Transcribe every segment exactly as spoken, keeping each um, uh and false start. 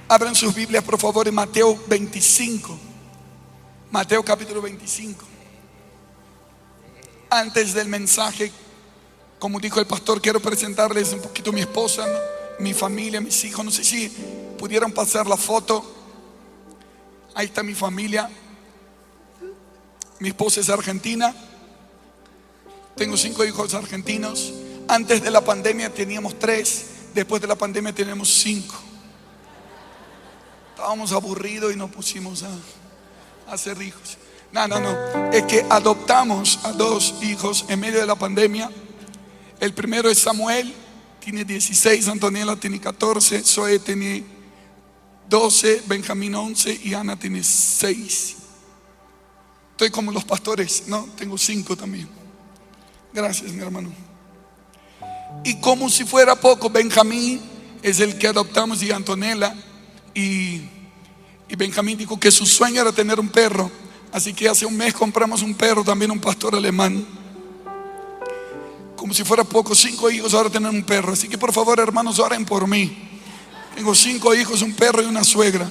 Abran sus Biblias, por favor, en Mateo veinticinco. Mateo capítulo veinticinco. Antes del mensaje, como dijo el pastor, quiero presentarles un poquito a mi esposa, ¿no? Mi familia, mis hijos. No sé si pudieran pasar la foto. Ahí está mi familia. Mi esposa es argentina. Tengo cinco hijos argentinos. Antes de la pandemia teníamos tres. Después de la pandemia tenemos cinco. Estábamos aburridos y nos pusimos a, a hacer hijos. No, no, no. Es que adoptamos a dos hijos en medio de la pandemia. El primero es Samuel, tiene dieciséis, Antonella tiene catorce, Zoe tiene doce, Benjamín once y Ana tiene seis. Estoy como los pastores, ¿no? Tengo cinco también. Gracias, mi hermano. Y como si fuera poco, Benjamín es el que adoptamos y Antonella. Y, y Benjamín dijo que su sueño era tener un perro. Así que hace un mes compramos un perro, también un pastor alemán. Como si fuera poco, cinco hijos, ahora tener un perro. Así que por favor, hermanos, oren por mí. Tengo cinco hijos, un perro y una suegra.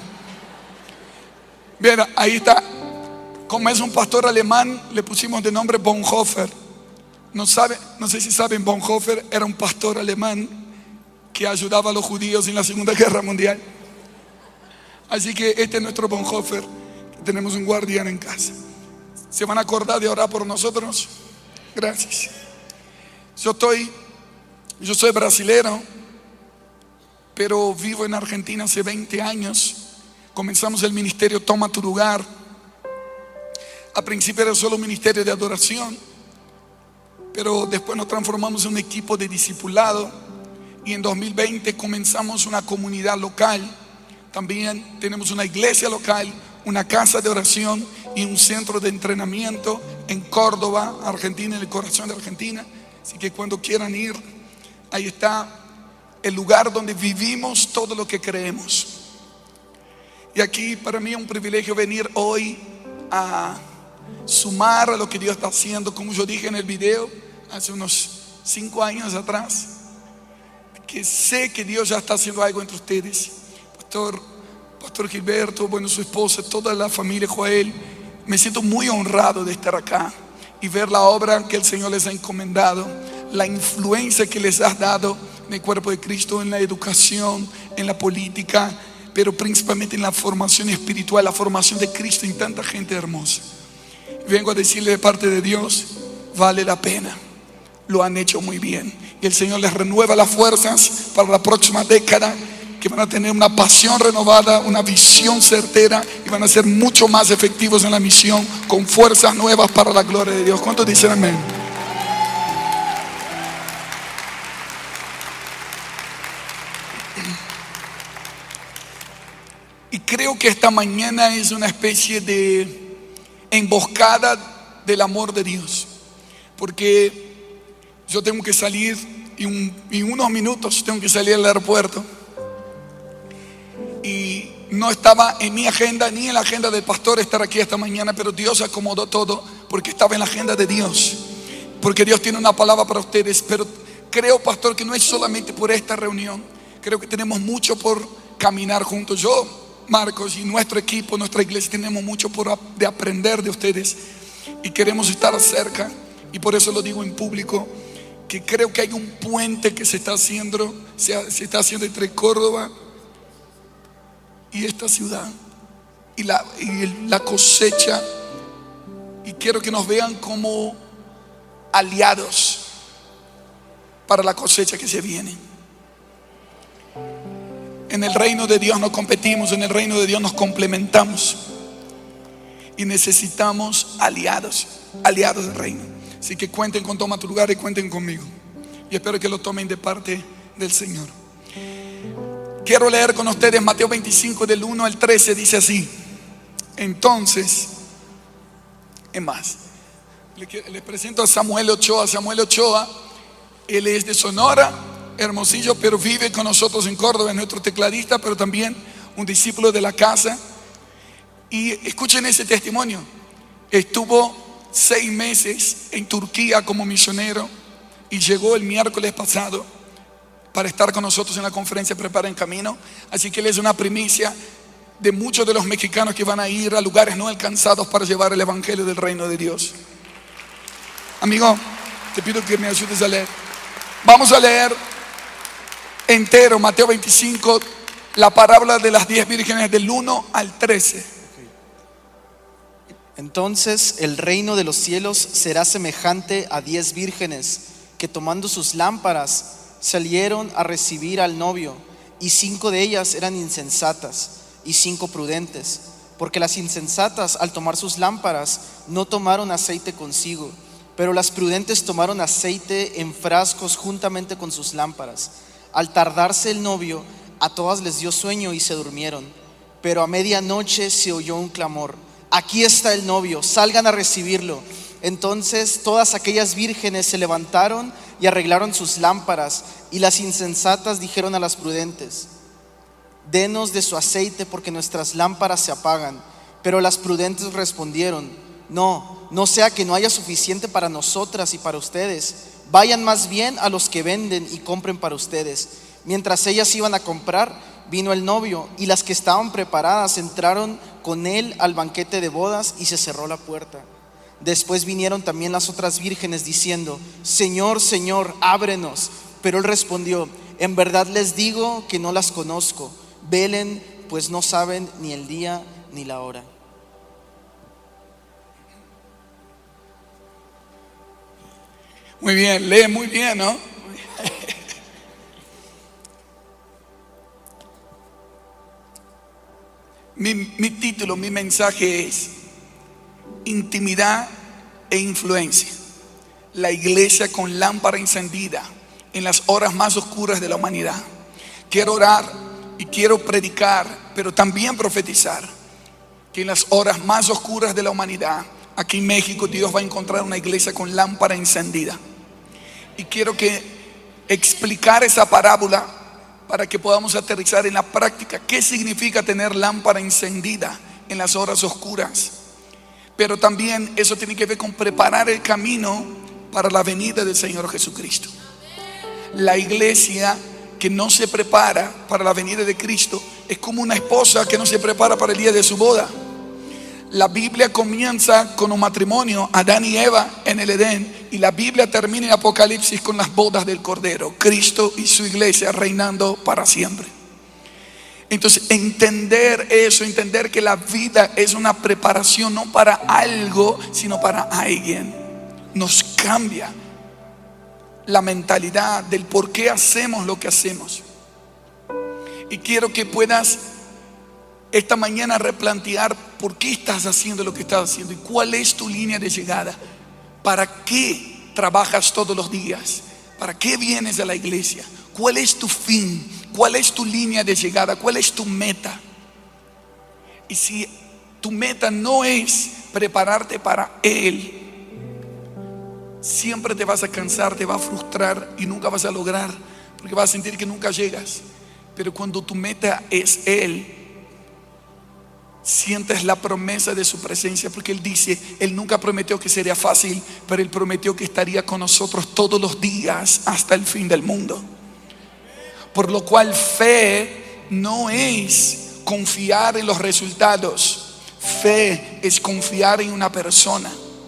Bien, ahí está. Como es un pastor alemán, le pusimos de nombre Bonhoeffer. No, sabe, no sé si saben, Bonhoeffer era un pastor alemán que ayudaba a los judíos en la Segunda Guerra Mundial. Así que este es nuestro Bonhoeffer. Tenemos un guardián en casa. ¿Se van a acordar de orar por nosotros? Gracias. Yo estoy, yo soy brasilero, pero vivo en Argentina hace veinte años. Comenzamos el ministerio Toma tu Lugar. A principio era solo un ministerio de adoración, pero después nos transformamos en un equipo de discipulado. Y en dos mil veinte comenzamos una comunidad local. También tenemos una iglesia local, una casa de oración y un centro de entrenamiento en Córdoba, Argentina, en el corazón de Argentina. Así que cuando quieran ir, ahí está el lugar donde vivimos todo lo que creemos. Y aquí para mí es un privilegio venir hoy a sumar a lo que Dios está haciendo. Como yo dije en el video hace unos cinco años atrás, que sé que Dios ya está haciendo algo entre ustedes. Pastor, Pastor Gilberto, bueno, su esposa, toda la familia Joel, me siento muy honrado de estar acá y ver la obra que el Señor les ha encomendado, la influencia que les has dado en el cuerpo de Cristo, en la educación, en la política, pero principalmente en la formación espiritual, la formación de Cristo en tanta gente hermosa. Vengo a decirle de parte de Dios, vale la pena, lo han hecho muy bien. Y el Señor les renueva las fuerzas para la próxima década, que van a tener una pasión renovada, una visión certera y van a ser mucho más efectivos en la misión, con fuerzas nuevas para la gloria de Dios. ¿Cuántos dicen amén? Y creo que esta mañana es una especie de emboscada del amor de Dios, porque yo tengo que salir y un, en unos minutos tengo que salir al aeropuerto. Y no estaba en mi agenda ni en la agenda del pastor estar aquí esta mañana, pero Dios acomodó todo porque estaba en la agenda de Dios, porque Dios tiene una palabra para ustedes. Pero creo, pastor, que no es solamente por esta reunión. Creo que tenemos mucho por caminar juntos. Yo, Marcos, y nuestro equipo, nuestra iglesia, tenemos mucho por de aprender de ustedes y queremos estar cerca. Y por eso lo digo en público, que creo que hay un puente que se está haciendo, se, se está haciendo entre Córdoba y esta ciudad y la, y la cosecha, y quiero que nos vean como aliados para la cosecha que se viene. En el reino de Dios no competimos, en el reino de Dios nos complementamos y necesitamos aliados, aliados del reino. Así que cuenten con Toma tu Lugar y cuenten conmigo, y espero que lo tomen de parte del Señor. Quiero leer con ustedes Mateo veinticinco del uno al trece. Dice así. Entonces, es más, les presento a Samuel Ochoa. Samuel Ochoa, él es de Sonora, Hermosillo, pero vive con nosotros en Córdoba. Es nuestro tecladista, pero también un discípulo de la casa. Y escuchen ese testimonio. Estuvo seis meses en Turquía como misionero y llegó el miércoles pasado. para estar con nosotros en la conferencia Prepara en Camino. Así que Él es una primicia de muchos de los mexicanos que van a ir a lugares no alcanzados para llevar el evangelio del reino de Dios. Amigo, te pido que me ayudes a leer. Vamos a leer entero Mateo veinticinco, la parábola de las diez vírgenes del uno al trece. Entonces el reino de los cielos será semejante a diez vírgenes que, tomando sus lámparas, salieron a recibir al novio, y cinco de ellas eran insensatas y cinco prudentes, porque las insensatas, al tomar sus lámparas, no tomaron aceite consigo, pero las prudentes tomaron aceite en frascos juntamente con sus lámparas. Al tardarse el novio, a todas les dio sueño y se durmieron. Pero a medianoche se oyó un clamor: aquí está el novio, salgan a recibirlo. Entonces todas aquellas vírgenes se levantaron y arreglaron sus lámparas. Y las insensatas dijeron a las prudentes: denos de su aceite, porque nuestras lámparas se apagan. Pero las prudentes respondieron: no, no sea que no haya suficiente para nosotras y para ustedes. Vayan más bien a los que venden y compren para ustedes. Mientras ellas iban a comprar, vino el novio, y las que estaban preparadas entraron con él al banquete de bodas, y se cerró la puerta. Después vinieron también las otras vírgenes diciendo: Señor, Señor, ábrenos. Pero él respondió: en verdad les digo que no las conozco. Velen, pues no saben ni el día ni la hora. Muy bien, lee muy bien, ¿no? Mi, mi título, mi mensaje es Intimidad e influencia. La iglesia con lámpara encendida en las horas más oscuras de la humanidad. Quiero orar y quiero predicar, pero también profetizar que en las horas más oscuras de la humanidad, aquí en México, Dios va a encontrar una iglesia con lámpara encendida. Y quiero que explicar esa parábola para que podamos aterrizar en la práctica qué significa tener lámpara encendida en las horas oscuras. Pero también eso tiene que ver con preparar el camino para la venida del Señor Jesucristo. La iglesia que no se prepara para la venida de Cristo es como una esposa que no se prepara para el día de su boda. La Biblia comienza con un matrimonio, Adán y Eva en el Edén, y la Biblia termina en Apocalipsis con las bodas del Cordero, Cristo y su iglesia reinando para siempre. Entonces, entender eso, entender que la vida es una preparación no para algo, sino para alguien, nos cambia la mentalidad del por qué hacemos lo que hacemos. Y quiero que puedas esta mañana replantear por qué estás haciendo lo que estás haciendo y cuál es tu línea de llegada. ¿Para qué trabajas todos los días? ¿Para qué vienes a la iglesia? ¿Cuál es tu fin? ¿Cuál es tu línea de llegada? ¿Cuál es tu meta? Y si tu meta no es prepararte para Él, siempre te vas a cansar, te vas a frustrar y nunca vas a lograr, porque vas a sentir que nunca llegas. Pero cuando tu meta es Él, sientes la promesa de su presencia, porque Él dice, Él nunca prometió que sería fácil, pero Él prometió que estaría con nosotros todos los días hasta el fin del mundo. Por lo cual fe no es confiar en los resultados, fe es confiar en una persona.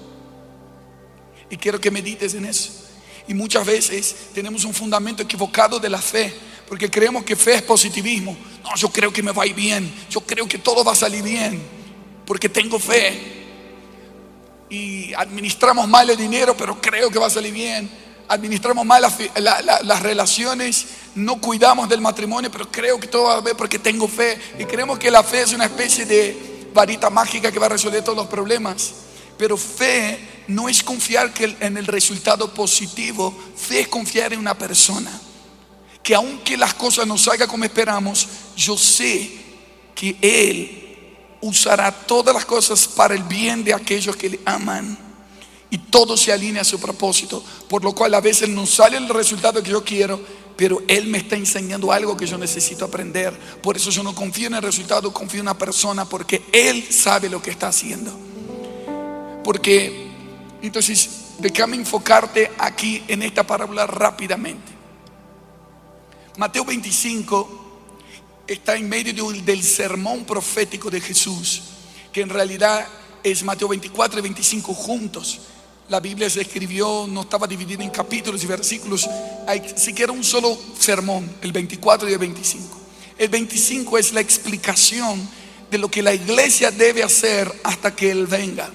Y quiero que medites en eso. Y muchas veces tenemos un fundamento equivocado de la fe, porque creemos que fe es positivismo. No, yo creo que me va a ir bien, yo creo que todo va a salir bien, porque tengo fe. Y administramos mal el dinero, pero creo que va a salir bien. Administramos mal la, la, la, las relaciones, no cuidamos del matrimonio, pero creo que todo va a ver porque tengo fe. Y creemos que la fe es una especie de varita mágica que va a resolver todos los problemas. Pero fe no es confiar que en el resultado positivo, fe es confiar en una persona. Que aunque las cosas no salgan como esperamos, yo sé que Él usará todas las cosas para el bien de aquellos que le aman. Y todo se alinea a su propósito. Por lo cual a veces no sale el resultado que yo quiero, pero Él me está enseñando algo que yo necesito aprender. Por eso yo no confío en el resultado, confío en una persona, porque Él sabe lo que está haciendo. Porque, entonces, déjame enfocarte aquí en esta parábola rápidamente. Mateo veinticinco está en medio del sermón profético de Jesús, que en realidad es Mateo veinticuatro y veinticinco juntos. La Biblia se escribió, no estaba dividida en capítulos y versículos, hay siquiera un solo sermón, el veinticuatro y el veinticinco. El veinticinco es la explicación de lo que la iglesia debe hacer hasta que Él venga.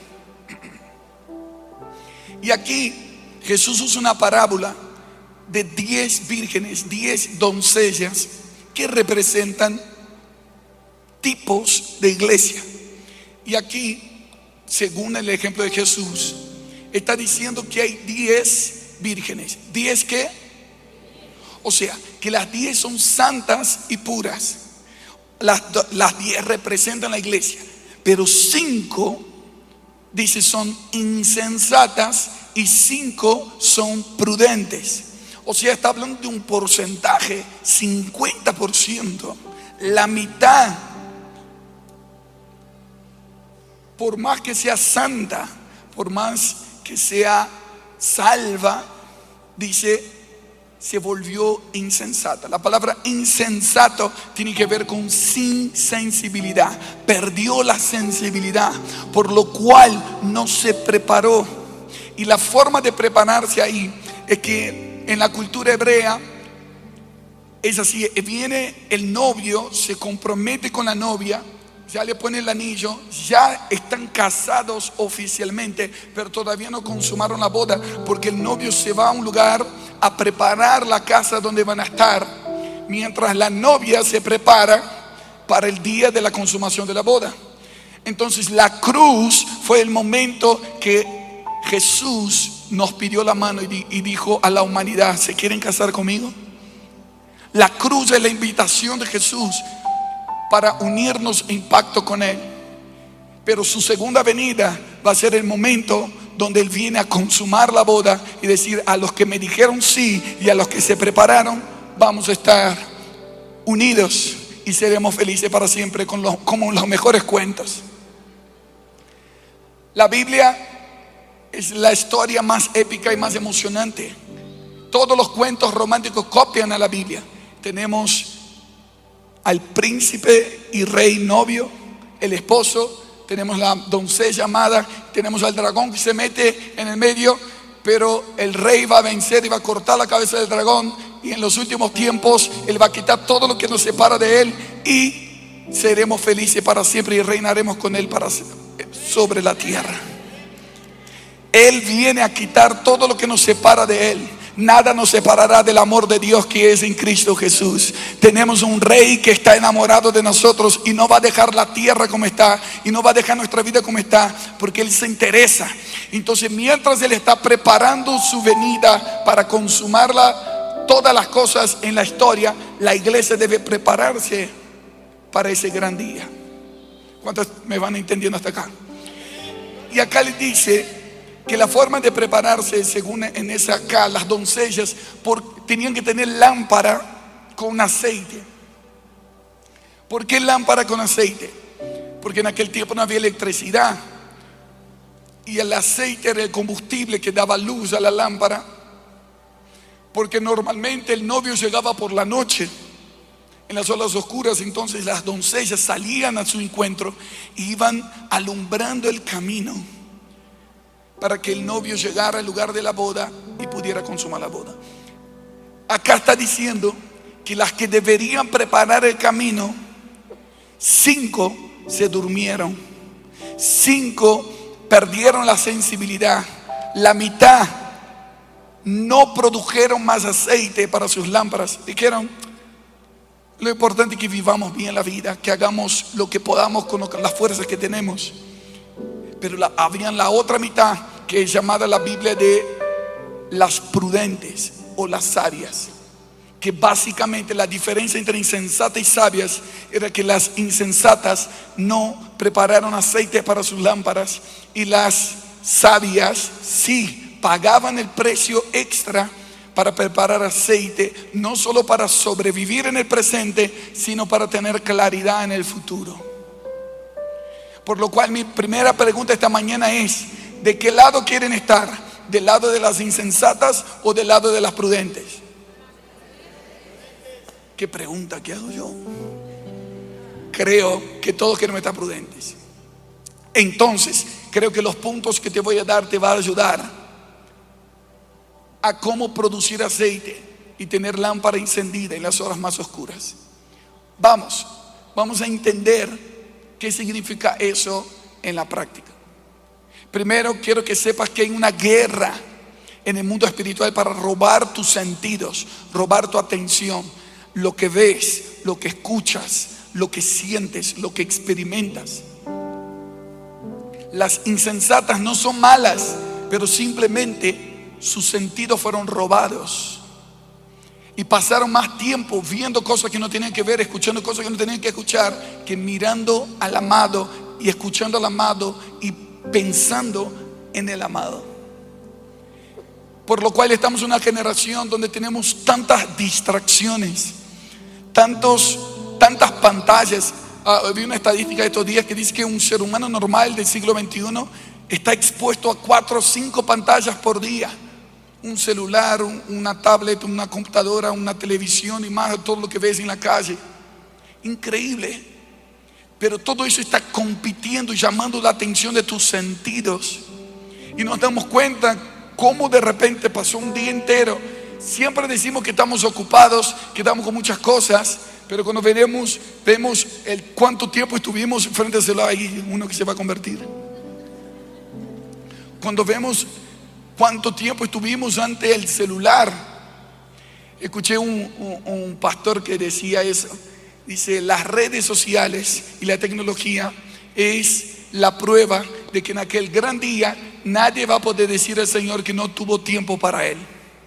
Y aquí Jesús usa una parábola de diez vírgenes, diez doncellas que representan tipos de iglesia. Y aquí, según el ejemplo de Jesús, está diciendo que hay diez vírgenes. ¿Diez qué? O sea, que las diez son santas y puras. Las, las diez representan la iglesia, pero cinco, dice, son insensatas y cinco son prudentes. O sea, está hablando de un porcentaje, cincuenta por ciento, la mitad. Por más que sea santa, por más que sea salva, dice, se volvió insensata. La palabra insensato tiene que ver con sin sensibilidad. Perdió la sensibilidad, por lo cual no se preparó. Y la forma de prepararse ahí es que en la cultura hebrea es así: viene el novio, se compromete con la novia, ya le pone el anillo, ya están casados oficialmente, pero todavía no consumaron la boda, porque el novio se va a un lugar a preparar la casa donde van a estar, mientras la novia se prepara para el día de la consumación de la boda. Entonces la cruz fue el momento que Jesús nos pidió la mano y dijo a la humanidad: ¿se quieren casar conmigo? La cruz es la invitación de Jesús para unirnos en pacto con Él. Pero su segunda venida va a ser el momento donde Él viene a consumar la boda y decir: a los que me dijeron sí y a los que se prepararon, vamos a estar unidos y seremos felices para siempre, con los, como los mejores cuentos. La Biblia es la historia más épica y más emocionante. Todos los cuentos románticos copian a la Biblia. Tenemos al príncipe y rey novio, el esposo, tenemos la doncella amada, tenemos al dragón que se mete en el medio, pero el rey va a vencer y va a cortar la cabeza del dragón, y en los últimos tiempos Él va a quitar todo lo que nos separa de Él y seremos felices para siempre y reinaremos con Él para, sobre la tierra. Él viene a quitar todo lo que nos separa de Él. Nada nos separará del amor de Dios que es en Cristo Jesús. Tenemos un rey que está enamorado de nosotros y no va a dejar la tierra como está, y no va a dejar nuestra vida como está, porque Él se interesa. Entonces, mientras Él está preparando su venida para consumarla, todas las cosas en la historia, la iglesia debe prepararse para ese gran día. ¿Cuántos me van entendiendo hasta acá? Y acá les dice que la forma de prepararse, según en esa acá, las doncellas por, tenían que tener lámpara con aceite. ¿Por qué lámpara con aceite? Porque en aquel tiempo no había electricidad, y el aceite era el combustible que daba luz a la lámpara. Porque normalmente el novio llegaba por la noche, en las horas oscuras. Entonces las doncellas salían a su encuentro e iban alumbrando el camino para que el novio llegara al lugar de la boda y pudiera consumar la boda. Acá está diciendo que las que deberían preparar el camino, cinco se durmieron, cinco perdieron la sensibilidad, la mitad no produjeron más aceite para sus lámparas. Dijeron: lo importante es que vivamos bien la vida, que hagamos lo que podamos con las fuerzas que tenemos. Pero la, habían la otra mitad, que es llamada la Biblia de las prudentes o las sabias, que básicamente la diferencia entre insensatas y sabias era que las insensatas no prepararon aceite para sus lámparas, y las sabias sí pagaban el precio extra para preparar aceite, no solo para sobrevivir en el presente, sino para tener claridad en el futuro. Por lo cual mi primera pregunta esta mañana es: ¿de qué lado quieren estar? ¿Del lado de las insensatas o del lado de las prudentes? ¿qué pregunta? ¿Qué hago yo? Creo que todos queremos estar prudentes. Entonces, creo que los puntos que te voy a dar te van a ayudar a cómo producir aceite y tener lámpara encendida en las horas más oscuras. Vamos, vamos a entender qué significa eso en la práctica. Primero, quiero que sepas que hay una guerra en el mundo espiritual para robar tus sentidos, robar tu atención, lo que ves, lo que escuchas, lo que sientes, lo que experimentas. Las insensatas no son malas, pero simplemente sus sentidos fueron robados y pasaron más tiempo viendo cosas que no tenían que ver, escuchando cosas que no tenían que escuchar, que mirando al amado y escuchando al amado y pensando en el amado. Por lo cual estamos en una generación donde tenemos tantas distracciones, tantos, tantas pantallas. Uh, vi una estadística de estos días que dice que un ser humano normal del siglo veintiuno está expuesto a cuatro o cinco pantallas por día. Un celular, un, una tablet, una computadora, una televisión y más de todo lo que ves en la calle. Increíble. Pero todo eso está compitiendo y llamando la atención de tus sentidos. Y nos damos cuenta cómo de repente pasó un día entero. Siempre decimos que estamos ocupados, que estamos con muchas cosas, pero cuando veremos, vemos el cuánto tiempo estuvimos frente al celular, hay uno que se va a convertir. Cuando vemos cuánto tiempo estuvimos ante el celular. Escuché un, un, un pastor que decía eso. Dice, las redes sociales y la tecnología es la prueba de que en aquel gran día nadie va a poder decir al Señor que no tuvo tiempo para Él.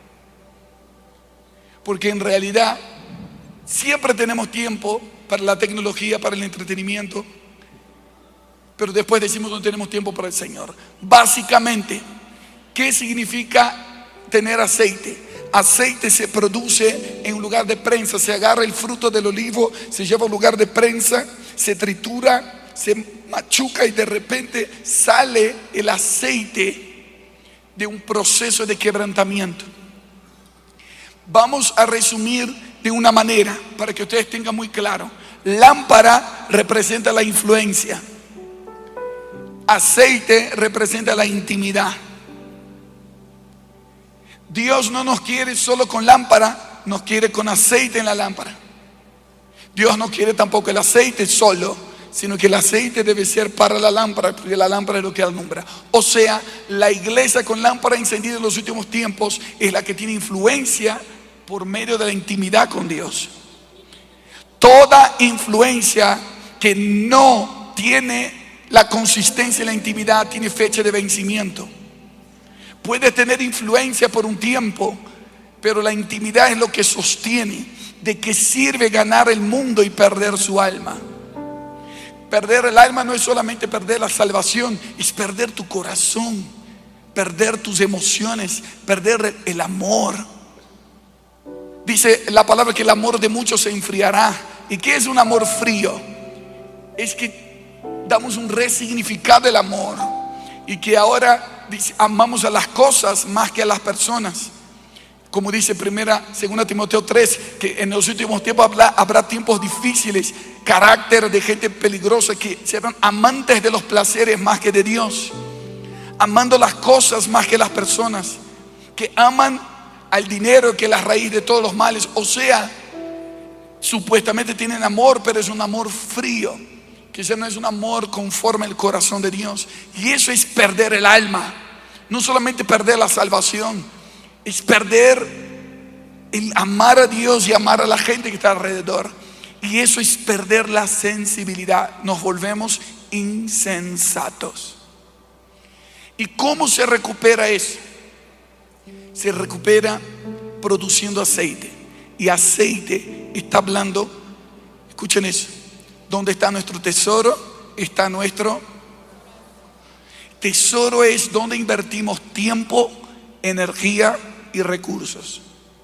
Porque en realidad siempre tenemos tiempo para la tecnología, para el entretenimiento, pero después decimos no tenemos tiempo para el Señor. Básicamente, ¿qué significa tener aceite? Aceite se produce en un lugar de prensa. Se agarra el fruto del olivo, se lleva a un lugar de prensa, se tritura, se machuca y de repente sale el aceite de un proceso de quebrantamiento. Vamos a resumir de una manera para que ustedes tengan muy claro. Lámpara representa la influencia. Aceite representa la intimidad. Dios no nos quiere solo con lámpara, nos quiere con aceite en la lámpara. Dios no quiere tampoco el aceite solo, sino que el aceite debe ser para la lámpara, porque la lámpara es lo que alumbra. O sea, la iglesia con lámpara encendida en los últimos tiempos es la que tiene influencia por medio de la intimidad con Dios. Toda influencia que no tiene la consistencia y la intimidad tiene fecha de vencimiento. Puede tener influencia por un tiempo, pero la intimidad es lo que sostiene. ¿De qué sirve ganar el mundo y perder su alma? Perder el alma no es solamente perder la salvación, es perder tu corazón, perder tus emociones, perder el amor. Dice la palabra que el amor de muchos se enfriará. ¿Y qué es un amor frío? Es que damos un resignificado del amor y que ahora amamos a las cosas más que a las personas. Como dice primera, segunda Timoteo tres, que en los últimos tiempos habrá, habrá tiempos difíciles, carácter de gente peligrosa que serán amantes de los placeres más que de Dios, amando las cosas más que las personas, que aman al dinero que es la raíz de todos los males. O sea, supuestamente tienen amor, pero es un amor frío, que ese no es un amor conforme al corazón de Dios. Y eso es perder el alma. No solamente perder la salvación, es perder el amar a Dios y amar a la gente que está alrededor. Y eso es perder la sensibilidad. Nos volvemos insensatos. ¿Y cómo se recupera eso? Se recupera produciendo aceite. Y aceite está hablando, escuchen eso, ¿dónde está nuestro tesoro? Está nuestro tesoro. Es donde invertimos tiempo, energía y recursos.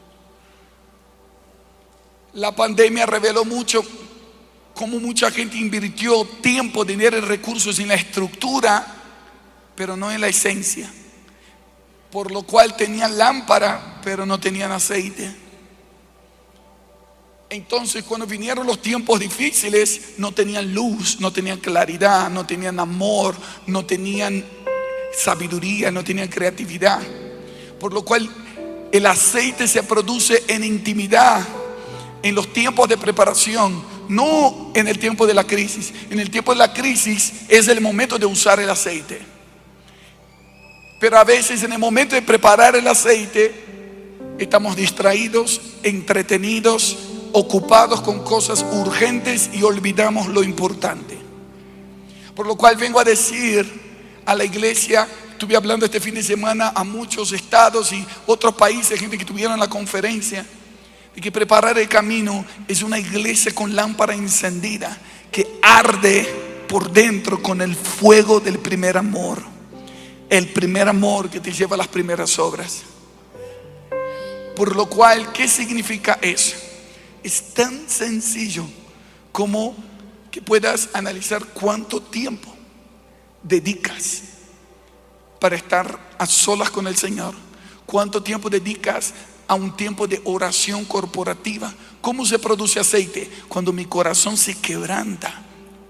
La pandemia reveló mucho cómo mucha gente invirtió tiempo, dinero y recursos en la estructura, pero no en la esencia. Por lo cual tenían lámpara, pero no tenían aceite. Entonces, cuando vinieron los tiempos difíciles, no tenían luz, no tenían claridad, no tenían amor, no tenían sabiduría, no tenían creatividad. Por lo cual el aceite se produce en intimidad, en los tiempos de preparación, no en el tiempo de la crisis. En el tiempo de la crisis es el momento de usar el aceite. Pero a veces en el momento de preparar el aceite estamos distraídos, entretenidos, ocupados con cosas urgentes y olvidamos lo importante. Por lo cual vengo a decir a la iglesia, estuve hablando este fin de semana a muchos estados y otros países, gente que tuvieron la conferencia, de que preparar el camino es una iglesia con lámpara encendida que arde por dentro con el fuego del primer amor, el primer amor que te lleva a las primeras obras. Por lo cual, ¿qué significa eso? Es tan sencillo como que puedas analizar cuánto tiempo dedicas para estar a solas con el Señor, cuánto tiempo dedicas a un tiempo de oración corporativa. ¿Cómo se produce aceite? Cuando mi corazón se quebranta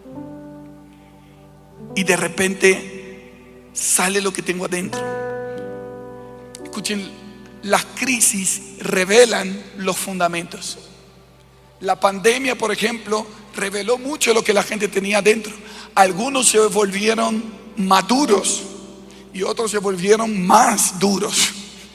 y de repente sale lo que tengo adentro. Escuchen, las crisis revelan los fundamentos. La pandemia, por ejemplo, reveló mucho lo que la gente tenía adentro. Algunos se volvieron maduros y otros se volvieron más duros,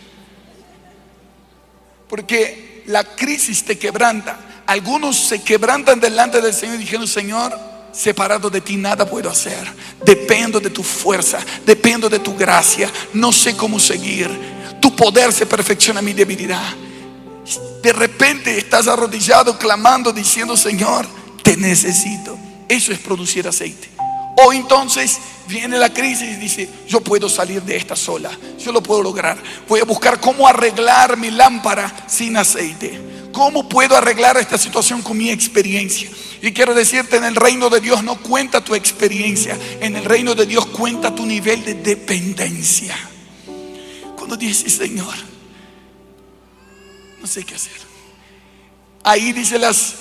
porque la crisis te quebranta. Algunos se quebrantan delante del Señor y dijeron: Señor, separado de ti nada puedo hacer, dependo de tu fuerza, dependo de tu gracia, no sé cómo seguir, tu poder se perfecciona en mi debilidad. De repente estás arrodillado clamando, diciendo: Señor, te necesito. Eso es producir aceite. O entonces viene la crisis y dice: yo puedo salir de esta sola, yo lo puedo lograr. Voy a buscar cómo arreglar mi lámpara sin aceite. ¿Cómo puedo arreglar esta situación con mi experiencia? Y quiero decirte, en el reino de Dios no cuenta tu experiencia, en el reino de Dios cuenta tu nivel de dependencia. Cuando dices: Señor, no sé qué hacer. Ahí dice las,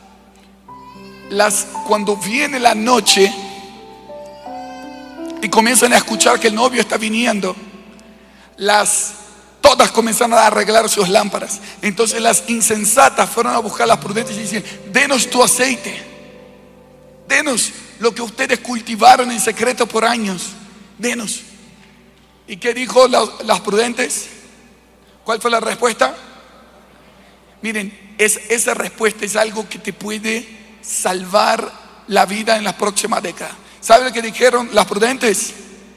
las cuando viene la noche y comienzan a escuchar que el novio está viniendo, las todas comenzaron a arreglar sus lámparas. Entonces las insensatas fueron a buscar a las prudentes y dicen: denos tu aceite, denos lo que ustedes cultivaron en secreto por años, denos. ¿Y qué dijo las, las prudentes? ¿Cuál fue la respuesta? Miren, es, esa respuesta es algo que te puede salvar la vida en la próxima década. ¿Saben lo que dijeron las prudentes?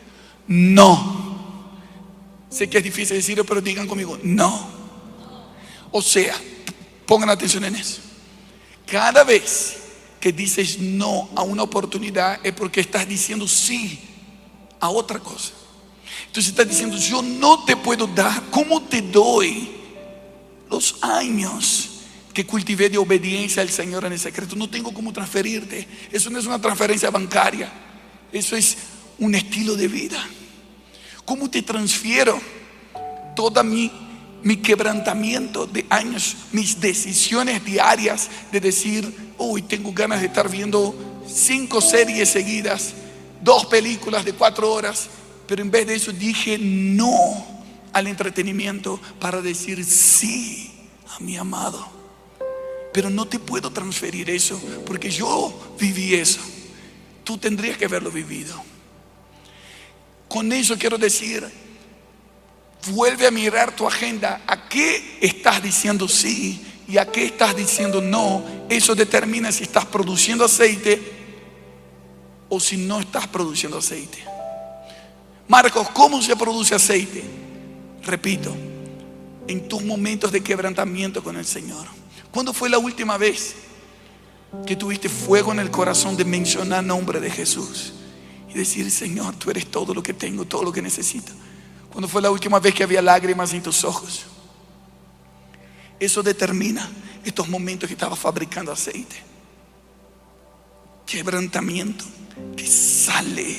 No. Sé que es difícil decirlo, pero digan conmigo: no. O sea, pongan atención en eso. Cada vez que dices no a una oportunidad es porque estás diciendo sí a otra cosa. Entonces estás diciendo: yo no te puedo dar. ¿Cómo te doy los años que cultivé de obediencia al Señor en el secreto? No tengo cómo transferirte. Eso no es una transferencia bancaria, eso es un estilo de vida. ¿Cómo te transfiero toda mi, mi quebrantamiento de años, mis decisiones diarias de decir: hoy tengo ganas de estar viendo cinco series seguidas, dos películas de cuatro horas, pero en vez de eso dije no al entretenimiento para decir sí a mi amado? Pero no te puedo transferir eso porque yo viví eso. Tú tendrías que haberlo vivido. Con eso quiero decir, vuelve a mirar tu agenda. ¿A qué estás diciendo sí y a qué estás diciendo no? Eso determina si estás produciendo aceite o si no estás produciendo aceite. Marcos, ¿cómo se produce aceite? Repito, en tus momentos de quebrantamiento con el Señor. ¿Cuándo fue la última vez que tuviste fuego en el corazón de mencionar el nombre de Jesús y decir: Señor, tú eres todo lo que tengo, todo lo que necesito? ¿Cuándo fue la última vez que había lágrimas en tus ojos? Eso determina estos momentos que estabas fabricando aceite. Quebrantamiento, que sale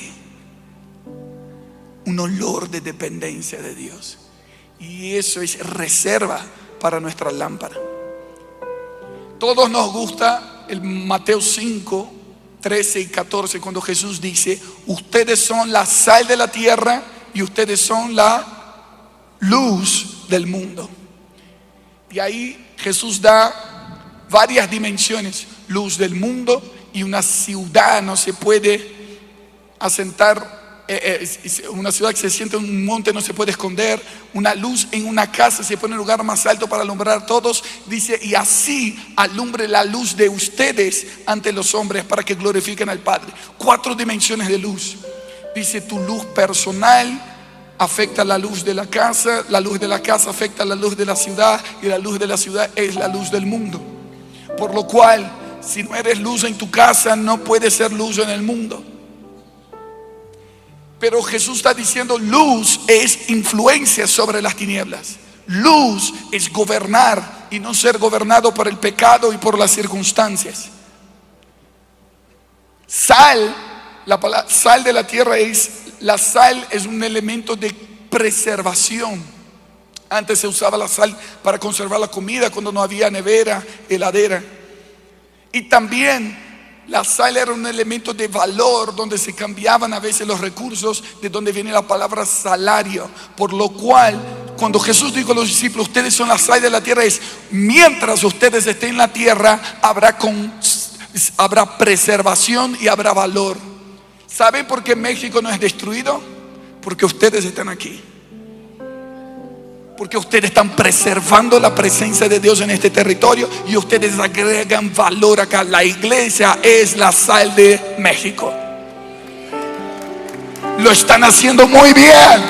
un olor de dependencia de Dios. Y eso es reserva para nuestra lámpara. Todos nos gusta el Mateo cinco, trece y catorce, cuando Jesús dice: ustedes son la sal de la tierra y ustedes son la luz del mundo. Y ahí Jesús da varias dimensiones: luz del mundo, y una ciudad no se puede asentar. Una ciudad que se siente en un monte no se puede esconder. Una luz en una casa se pone en el lugar más alto para alumbrar a todos. Dice: y así alumbre la luz de ustedes ante los hombres para que glorifiquen al Padre. Cuatro dimensiones de luz. Dice: tu luz personal afecta la luz de la casa, la luz de la casa afecta la luz de la ciudad, y la luz de la ciudad es la luz del mundo. Por lo cual, si no eres luz en tu casa, no puedes ser luz en el mundo. Pero Jesús está diciendo: luz es influencia sobre las tinieblas. Luz es gobernar y no ser gobernado por el pecado y por las circunstancias. Sal, la palabra sal de la tierra es, la sal es un elemento de preservación. Antes se usaba la sal para conservar la comida cuando no había nevera, heladera. Y también la sal era un elemento de valor, donde se cambiaban a veces los recursos, de donde viene la palabra salario. Por lo cual, cuando Jesús dijo a los discípulos: ustedes son la sal de la tierra, es: mientras ustedes estén en la tierra, habrá, con, habrá preservación y habrá valor. ¿Saben por qué México no es destruido? Porque ustedes están aquí. Porque ustedes están preservando la presencia de Dios en este territorio, y ustedes agregan valor acá. La iglesia es la sal de México. Lo están haciendo muy bien.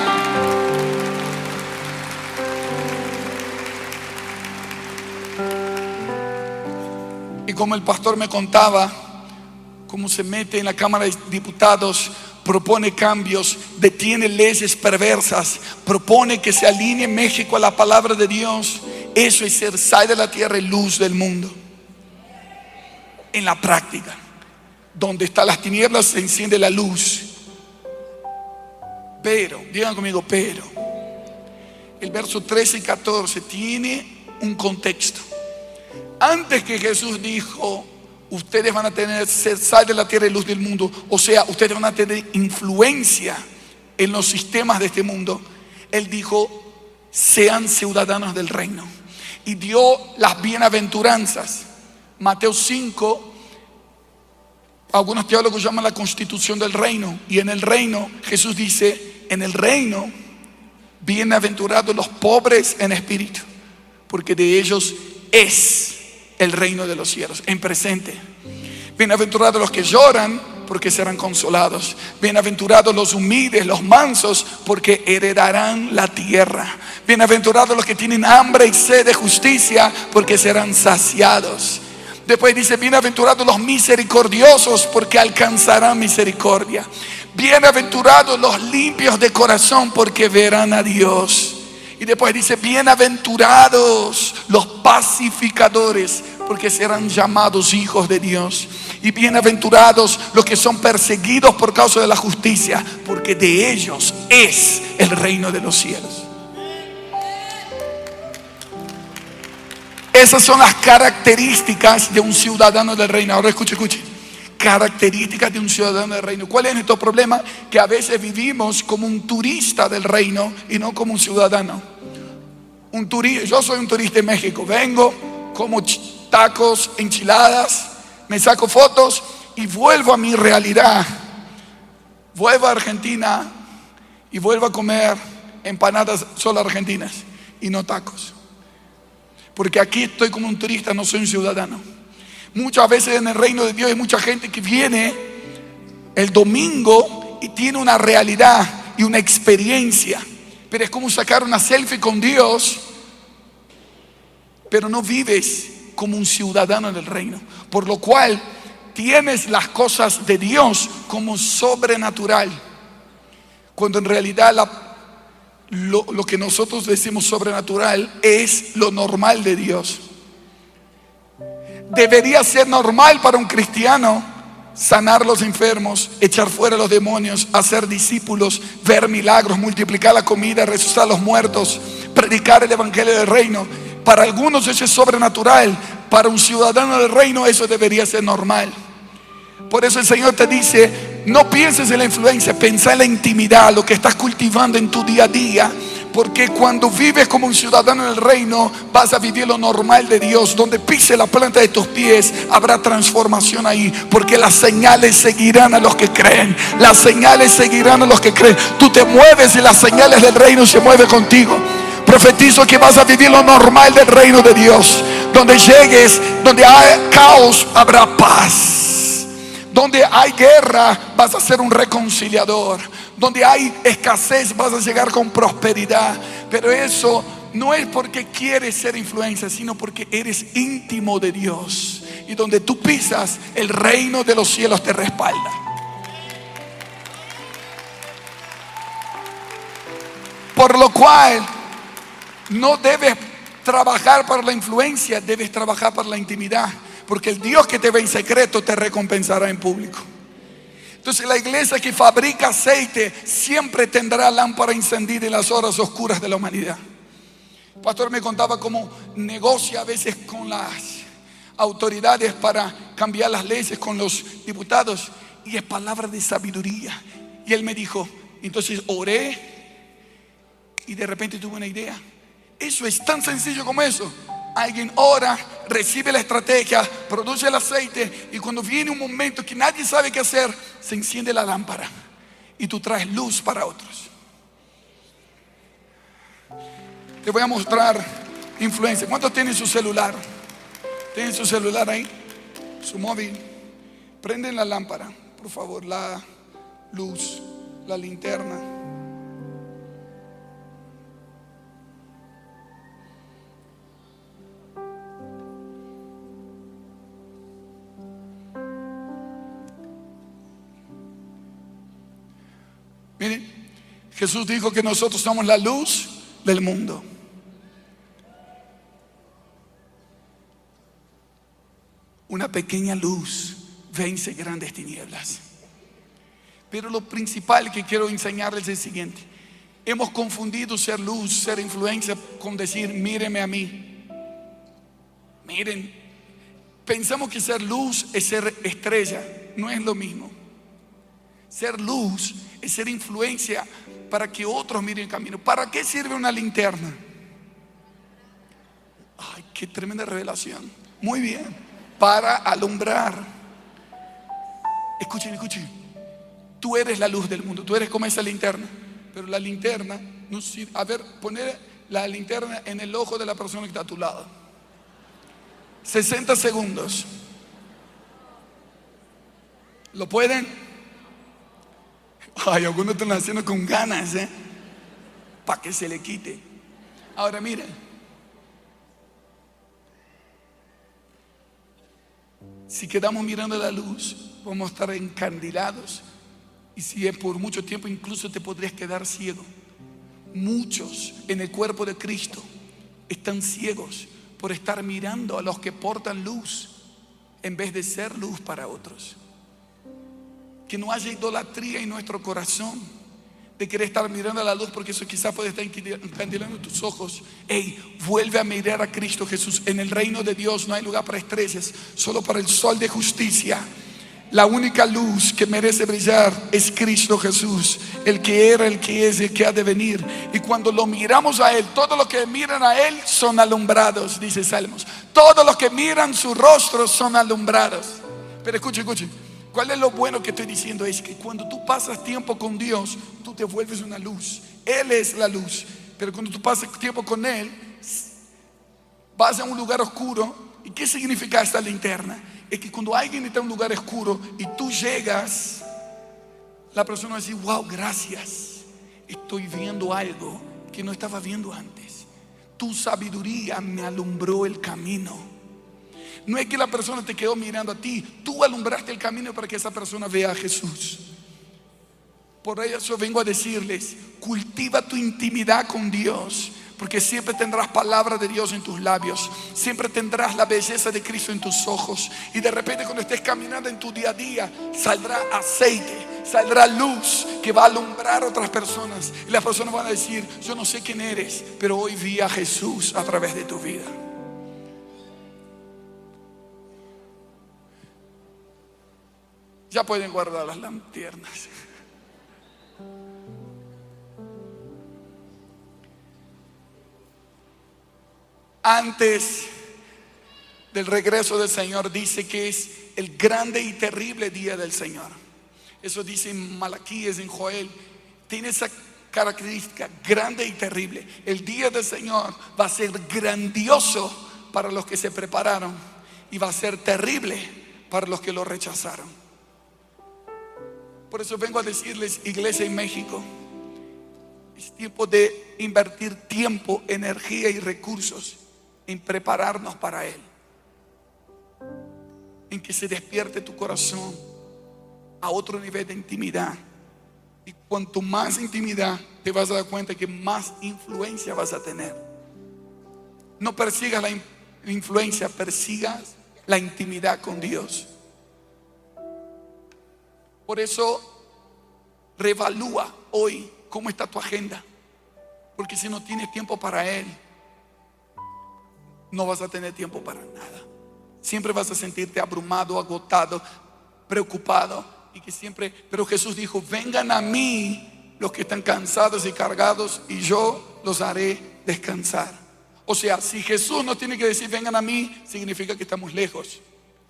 Y como el pastor me contaba, cómo se mete en la Cámara de Diputados, propone cambios, detiene leyes perversas, propone que se alinee México a la palabra de Dios. Eso es ser sal de la tierra y luz del mundo. En la práctica, donde están las tinieblas, se enciende la luz. Pero, digan conmigo, pero el verso trece y catorce tiene un contexto. Antes que Jesús dijo: ustedes van a tener ser sal de la tierra y luz del mundo, o sea, ustedes van a tener influencia en los sistemas de este mundo, Él dijo: sean ciudadanos del reino. Y dio las bienaventuranzas. Mateo cinco, algunos teólogos llaman la constitución del reino. Y en el reino, Jesús dice: en el reino, bienaventurados los pobres en espíritu, porque de ellos es el reino de los cielos. En presente. Bienaventurados los que lloran, porque serán consolados. Bienaventurados los humildes, los mansos, porque heredarán la tierra. Bienaventurados los que tienen hambre y sed de justicia, porque serán saciados. Después dice: bienaventurados los misericordiosos, porque alcanzarán misericordia. Bienaventurados los limpios de corazón, porque verán a Dios. Y después dice: bienaventurados los pacificadores, porque serán llamados hijos de Dios. Y bienaventurados los que son perseguidos por causa de la justicia, porque de ellos es el reino de los cielos. Esas son las características de un ciudadano del reino. Ahora escuche, escuche. Características de un ciudadano del reino. ¿Cuál es nuestro problema? Que a veces vivimos como un turista del reino y no como un ciudadano. Un turista, yo soy un turista en México. Vengo, como tacos, enchiladas, me saco fotos y vuelvo a mi realidad. Vuelvo a Argentina y vuelvo a comer empanadas solo argentinas y no tacos. Porque aquí estoy como un turista, no soy un ciudadano. Muchas veces en el reino de Dios hay mucha gente que viene el domingo y tiene una realidad y una experiencia, pero es como sacar una selfie con Dios, pero no vives como un ciudadano del reino. Por lo cual tienes las cosas de Dios como sobrenatural, cuando en realidad la Lo, lo que nosotros decimos sobrenatural es lo normal de Dios. Debería ser normal para un cristiano sanar los enfermos, echar fuera los demonios, hacer discípulos, ver milagros, multiplicar la comida, resucitar a los muertos, predicar el evangelio del reino. Para algunos eso es sobrenatural, Para un ciudadano del reino eso debería ser normal. Por eso el Señor te dice, no pienses en la influencia, piensa en la intimidad, lo que estás cultivando en tu día a día. Porque cuando vives como un ciudadano del reino, vas a vivir lo normal de Dios. Donde pise la planta de tus pies, habrá transformación ahí. Porque las señales seguirán a los que creen. Las señales seguirán a los que creen. Tú te mueves y las señales del reino se mueven contigo. Profetizo que vas a vivir lo normal del reino de Dios. Donde llegues, donde hay caos, habrá paz. Donde hay guerra, vas a ser un reconciliador. Donde hay escasez, vas a llegar con prosperidad. Pero eso no es porque quieres ser influencia, sino porque eres íntimo de Dios. Y donde tú pisas, el reino de los cielos te respalda. Por lo cual, no debes trabajar para la influencia, debes trabajar para la intimidad. Porque el Dios que te ve en secreto te recompensará en público. Entonces la iglesia que fabrica aceite siempre tendrá lámpara encendida en las horas oscuras de la humanidad. El pastor me contaba cómo negocia a veces con las autoridades para cambiar las leyes, con los diputados, y es palabra de sabiduría. Y él me dijo, entonces oré y de repente tuve una idea. Eso es tan sencillo como eso. Alguien ora, recibe la estrategia, produce el aceite, y cuando viene un momento que nadie sabe qué hacer, se enciende la lámpara y tú traes luz para otros. Te voy a mostrar influencia. ¿Cuántos tienen su celular? ¿Tienen su celular ahí? Su móvil. Prenden la lámpara, por favor, la luz, la linterna. Miren, Jesús dijo que nosotros somos la luz del mundo. Una pequeña luz vence grandes tinieblas. Pero lo principal que quiero enseñarles es el siguiente. Hemos confundido ser luz, ser influencia, con decir, míreme a mí. Miren, pensamos que ser luz es ser estrella. No es lo mismo. Ser luz es ser influencia para que otros miren el camino. ¿Para qué sirve una linterna? Ay, qué tremenda revelación. Muy bien. Para alumbrar. Escuchen, escuchen. Tú eres la luz del mundo. Tú eres como esa linterna. Pero la linterna no sirve. A ver, poner la linterna en el ojo de la persona que está a tu lado. sesenta segundos. ¿Lo pueden? Ay, algunos están haciendo con ganas, ¿eh? Para que se le quite. Ahora miren. Si quedamos mirando la luz, vamos a estar encandilados. Y si es por mucho tiempo, incluso te podrías quedar ciego. Muchos en el cuerpo de Cristo están ciegos por estar mirando a los que portan luz en vez de ser luz para otros. Que no haya idolatría en nuestro corazón de querer estar mirando a la luz, porque eso quizás puede estar encandilando tus ojos. Ey, vuelve a mirar a Cristo Jesús. En el reino de Dios no hay lugar para estrellas, solo para el sol de justicia. La única luz que merece brillar es Cristo Jesús, el que era, el que es, el que ha de venir. Y cuando lo miramos a Él, todos los que miran a Él son alumbrados, dice Salmos. Todos los que miran su rostro son alumbrados. Pero escuchen, escuchen. ¿Cuál es lo bueno que estoy diciendo? Es que cuando tú pasas tiempo con Dios, tú te vuelves una luz. Él es la luz. Pero cuando tú pasas tiempo con Él, vas a un lugar oscuro. ¿Y qué significa esta linterna? Es que cuando alguien está en un lugar oscuro y tú llegas, la persona va a decir, wow, gracias. Estoy viendo algo que no estaba viendo antes. Tu sabiduría me alumbró el camino. No es que la persona te quedó mirando a ti, tú alumbraste el camino para que esa persona vea a Jesús. Por eso vengo a decirles, cultiva tu intimidad con Dios, porque siempre tendrás palabra de Dios en tus labios, siempre tendrás la belleza de Cristo en tus ojos. Y de repente cuando estés caminando en tu día a día, saldrá aceite, saldrá luz que va a alumbrar a otras personas. Y las personas van a decir, yo no sé quién eres, pero hoy vi a Jesús a través de tu vida. Ya pueden guardar las lanternas. Antes del regreso del Señor dice que es el grande y terrible día del Señor. Eso dice en Malaquías, en Joel. Tiene esa característica, grande y terrible. El día del Señor va a ser grandioso para los que se prepararon y va a ser terrible para los que lo rechazaron. Por eso vengo a decirles, iglesia en México, es tiempo de invertir tiempo, energía y recursos en prepararnos para Él, en que se despierte tu corazón a otro nivel de intimidad. Y cuanto más intimidad, te vas a dar cuenta que más influencia vas a tener. No persigas la in- influencia, persigas la intimidad con Dios. Por eso, reevalúa hoy cómo está tu agenda, porque si no tienes tiempo para Él, no vas a tener tiempo para nada. Siempre vas a sentirte abrumado, agotado, preocupado, y que siempre, pero Jesús dijo: vengan a mí los que están cansados y cargados, y yo los haré descansar. O sea, si Jesús nos tiene que decir vengan a mí, significa que estamos lejos.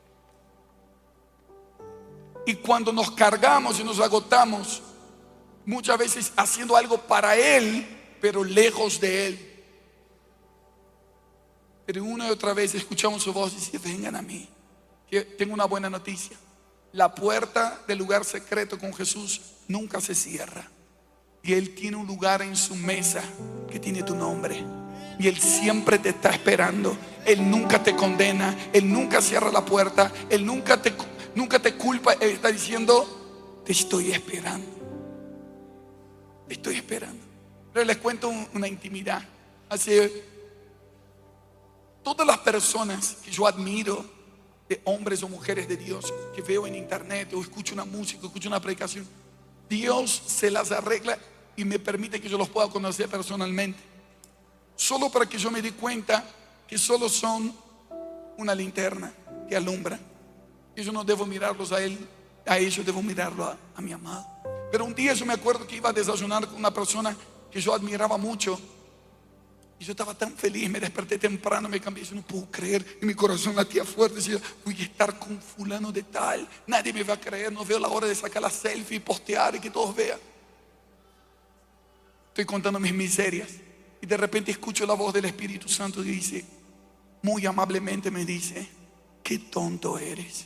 Y cuando nos cargamos y nos agotamos, muchas veces haciendo algo para Él, pero lejos de Él. Pero una y otra vez escuchamos su voz y dice: vengan a mí. Tengo una buena noticia: la puerta del lugar secreto con Jesús nunca se cierra. Y Él tiene un lugar en su mesa que tiene tu nombre. Y Él siempre te está esperando. Él nunca te condena. Él nunca cierra la puerta. Él nunca te, nunca te culpa. Él está diciendo: te estoy esperando. Te estoy esperando. Pero les cuento una intimidad. Hace Todas las personas que yo admiro, de hombres o mujeres de Dios, que veo en internet o escucho una música, escucho una predicación, Dios se las arregla y me permite que yo los pueda conocer personalmente, solo para que yo me dé cuenta que solo son una linterna que alumbra. Y yo no debo mirarlos a él, a ellos debo mirarlo a, a mi amado. Pero un día yo me acuerdo que iba a desayunar con una persona que yo admiraba mucho. Y yo estaba tan feliz, me desperté temprano, me cambié, yo no puedo creer, y mi corazón latía fuerte, decía: voy a estar con fulano de tal, nadie me va a creer, no veo la hora de sacar la selfie y postear y que todos vean. Estoy contando mis miserias, y de repente escucho la voz del Espíritu Santo que dice, muy amablemente me dice: qué tonto eres.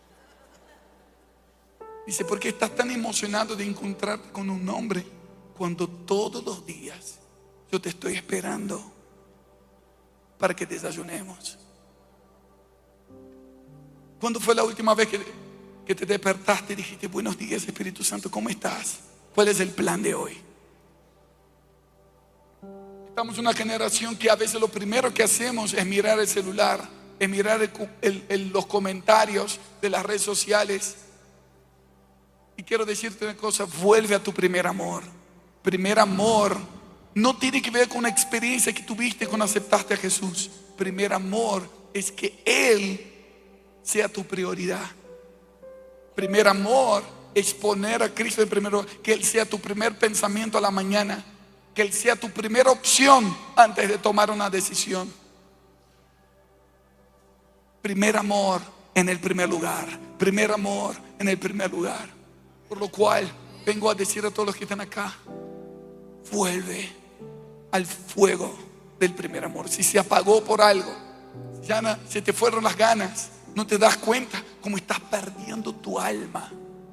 Dice: ¿por qué estás tan emocionado de encontrarte con un hombre cuando todos los días yo te estoy esperando para que desayunemos? ¿Cuándo fue la última vez que, que te despertaste y dijiste: buenos días, Espíritu Santo, ¿cómo estás? ¿Cuál es el plan de hoy? Estamos en una generación que a veces lo primero que hacemos es mirar el celular, es mirar el, el, el, los comentarios de las redes sociales. Y quiero decirte una cosa: vuelve a tu primer amor. Primer amor no tiene que ver con una experiencia que tuviste cuando aceptaste a Jesús. Primer amor es que Él sea tu prioridad. Primer amor es poner a Cristo en primer lugar, que Él sea tu primer pensamiento a la mañana, que Él sea tu primera opción antes de tomar una decisión. Primer amor en el primer lugar. Primer amor en el primer lugar. Por lo cual vengo a decir a todos los que están acá: vuelve al fuego del primer amor. Si se apagó por algo, ya no, se te fueron las ganas, no te das cuenta cómo estás perdiendo tu alma.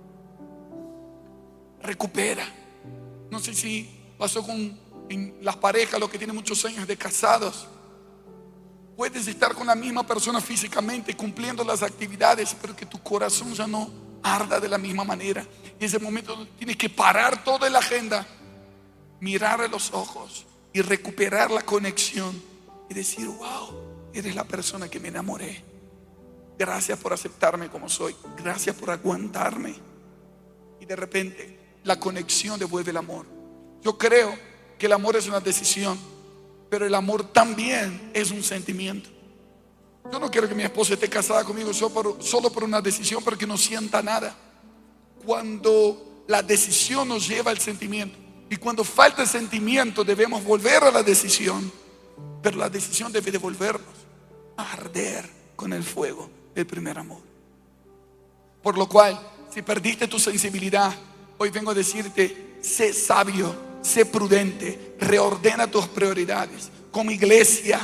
Recupera. No sé si pasó con en las parejas, los que tienen muchos años de casados. Puedes estar con la misma persona físicamente, cumpliendo las actividades, pero que tu corazón ya no arda de la misma manera. Y en ese momento tienes que parar toda la agenda, mirar a los ojos y recuperar la conexión y decir: wow, eres la persona que me enamoré. Gracias por aceptarme como soy. Gracias por aguantarme. Y de repente la conexión devuelve el amor. Yo creo que el amor es una decisión, pero el amor también es un sentimiento. Yo no quiero que mi esposa esté casada conmigo solo por, solo por una decisión, pero que no sienta nada. cuando la decisión nos lleva al sentimiento. Y cuando falta el sentimiento debemos volver a la decisión. Pero la decisión debe devolvernos a arder con el fuego del primer amor. Por lo cual, si perdiste tu sensibilidad, hoy vengo a decirte: sé sabio, sé prudente, reordena tus prioridades. Como iglesia,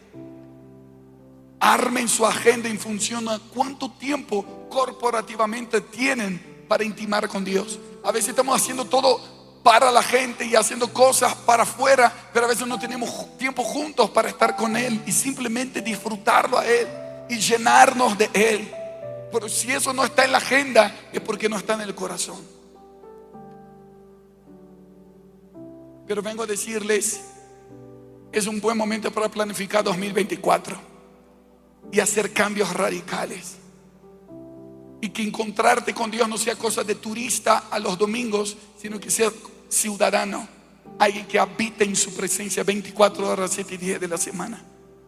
armen su agenda en función a cuánto tiempo corporativamente tienen para intimar con Dios. A veces estamos haciendo todo para la gente y haciendo cosas para afuera, pero a veces no tenemos tiempo juntos para estar con Él y simplemente disfrutarlo a Él y llenarnos de Él. Pero si eso no está en la agenda, es porque no está en el corazón. Pero vengo a decirles, es un buen momento para planificar dos mil veinticuatro y hacer cambios radicales. Y que encontrarte con Dios no sea cosa de turista a los domingos, sino que sea ciudadano, alguien que habita en su presencia veinticuatro horas, siete días de la semana.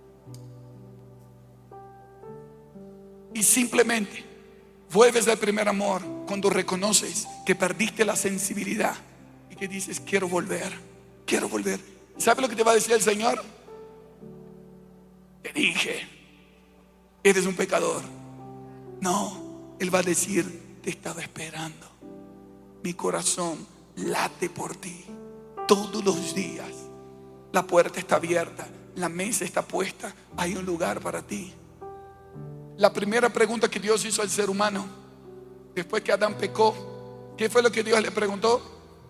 Y simplemente vuelves al primer amor cuando reconoces que perdiste la sensibilidad y que dices: quiero volver, quiero volver. ¿Sabes lo que te va a decir el Señor? Te dije, eres un pecador. No, Él va a decir: te estaba esperando. Mi corazón late por ti todos los días. La puerta está abierta, la mesa está puesta, hay un lugar para ti. La primera pregunta que Dios hizo al ser humano después que Adán pecó, ¿qué fue lo que Dios le preguntó?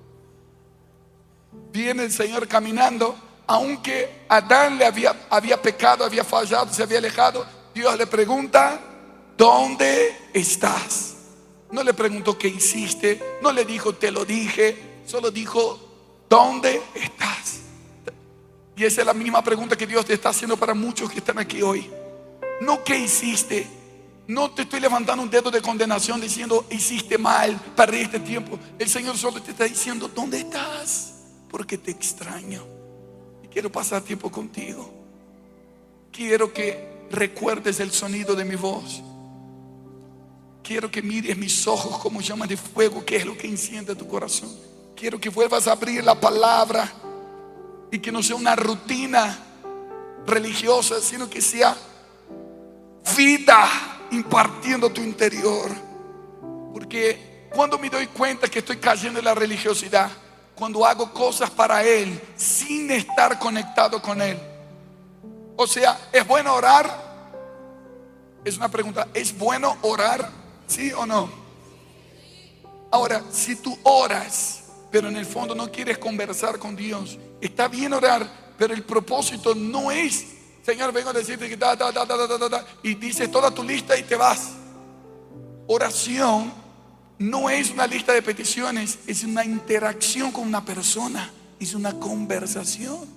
Viene el Señor caminando, aunque Adán le había, había pecado, había fallado, se había alejado. Dios le pregunta: ¿dónde estás? No le preguntó qué hiciste, no le dijo te lo dije, solo dijo: ¿dónde estás? Y esa es la misma pregunta que Dios te está haciendo para muchos que están aquí hoy. No qué hiciste, no te estoy levantando un dedo de condenación diciendo hiciste mal, perdiste tiempo. El Señor solo te está diciendo: ¿dónde estás? Porque te extraño y quiero pasar tiempo contigo. Quiero que recuerdes el sonido de mi voz. Quiero que mires mis ojos como llamas de fuego, que es lo que enciende tu corazón. Quiero que vuelvas a abrir la palabra y que no sea una rutina religiosa, sino que sea vida impartiendo tu interior. Porque cuando me doy cuenta que estoy cayendo en la religiosidad, cuando hago cosas para Él sin estar conectado con Él. O sea, ¿es bueno orar? Es una pregunta. ¿Es bueno orar? ¿Sí o no? Ahora, si tú oras, pero en el fondo no quieres conversar con Dios, está bien orar, pero el propósito no es: Señor, vengo a decirte que da, da, da, da, da, da, da, y dices toda tu lista y te vas. Oración no es una lista de peticiones, es una interacción con una persona, es una conversación.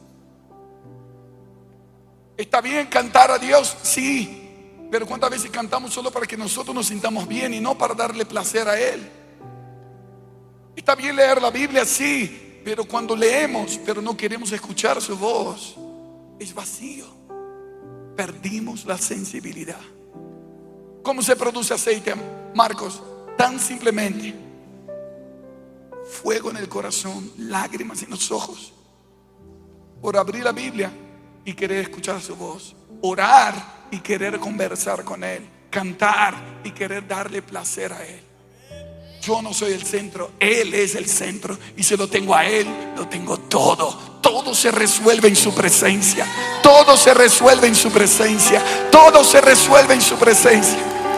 ¿Está bien cantar a Dios? Sí. Pero ¿cuántas veces cantamos solo para que nosotros nos sintamos bien y no para darle placer a Él? Está bien leer la Biblia, sí, pero cuando leemos pero no queremos escuchar su voz, es vacío. Perdimos la sensibilidad. ¿Cómo se produce aceite, Marcos? Tan simplemente: fuego en el corazón, lágrimas en los ojos, por abrir la Biblia y querer escuchar su voz, orar y querer conversar con Él, cantar y querer darle placer a Él. Yo no soy el centro, Él es el centro, y si lo tengo a Él, lo tengo todo. Todo se resuelve en su presencia. Todo se resuelve en su presencia. Todo se resuelve en su presencia.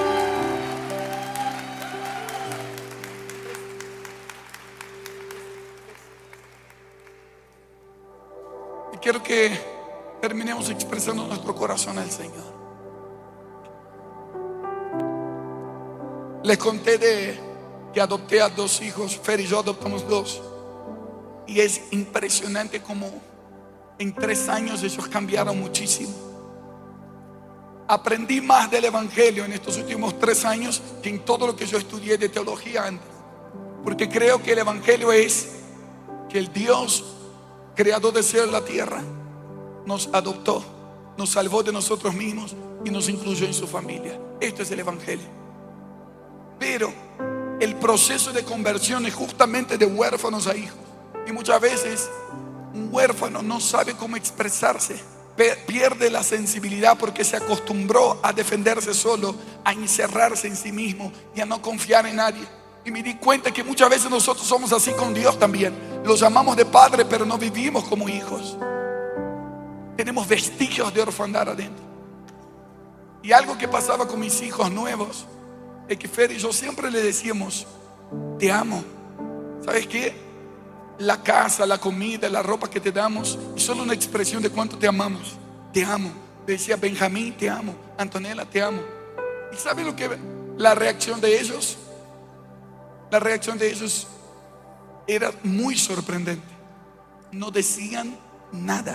Y quiero que terminemos expresando nuestro corazón al Señor. Les conté de que adopté a dos hijos. Fer y yo adoptamos dos. Y es impresionante como en tres años ellos cambiaron muchísimo. Aprendí más del Evangelio en estos últimos tres años que en todo lo que yo estudié de teología antes. Porque creo que el Evangelio es que el Dios creador del cielo y la tierra nos adoptó, nos salvó de nosotros mismos y nos incluyó en su familia. Esto es el Evangelio. Pero el proceso de conversión es justamente de huérfanos a hijos. Y muchas veces un huérfano no sabe cómo expresarse, pierde la sensibilidad porque se acostumbró a defenderse solo, a encerrarse en sí mismo y a no confiar en nadie. Y me di cuenta que muchas veces nosotros somos así con Dios también. Los llamamos de padre, pero no vivimos como hijos. Tenemos vestigios de orfandad adentro. Y algo que pasaba con mis hijos nuevos es que Fer y yo siempre le decíamos: te amo. ¿Sabes qué? La casa, la comida, la ropa que te damos es solo una expresión de cuánto te amamos. Te amo. Le decía: Benjamín, te amo. Antonella, te amo. ¿Y sabes lo que? La reacción de ellos, la reacción de ellos era muy sorprendente. No decían nada.